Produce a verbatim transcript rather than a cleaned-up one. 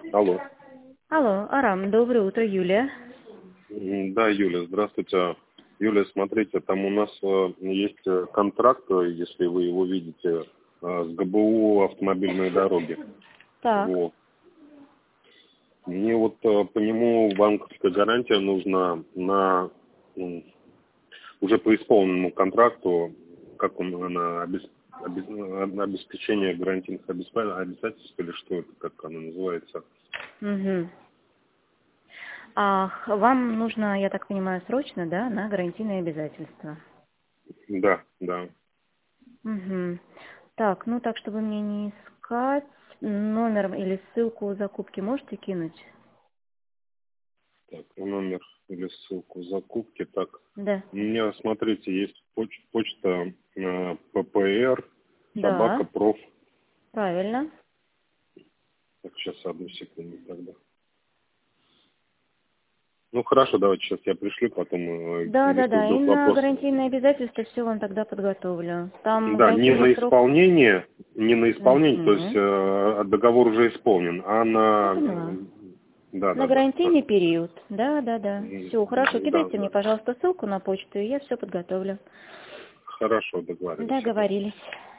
Алло. Алло, Арам, доброе утро, Юлия. М, Да, Юля, здравствуйте. Юля, смотрите, там у нас э, есть э, контракт, э, если вы его видите, э, с ГБУ автомобильные дороги. Так. Вот. Мне вот э, по нему банковская гарантия нужна на м, уже по исполненному контракту, как он, на обес- обес- на обеспечение гарантийных обеспе- обязательств, или что это, как оно называется. Угу. А х- вам нужно, я так понимаю, срочно, да, на гарантийные обязательства? Да, да. Угу. Так, ну так, чтобы мне не искать, номер или ссылку закупки можете кинуть? Так, номер или ссылку закупки. Так, Да. у меня, смотрите, есть поч- почта э, ППР, собака, Да, проф. правильно. Так, сейчас одну секунду тогда. Ну, хорошо, давайте сейчас я пришлю, потом, э, Да, да, если да. И вдруг на вопрос. гарантийные обязательства все вам тогда подготовлю. Там Да, не гарантийный на срок. исполнение, не на исполнение, то есть Угу. э, договор уже исполнен, а Я на... поняла. Да, На да, да. гарантийный период. Да, да, да. М, Все, хорошо. Да, Кидайте мне, да. пожалуйста, ссылку на почту, и я все подготовлю. Хорошо, договорились. Договорились.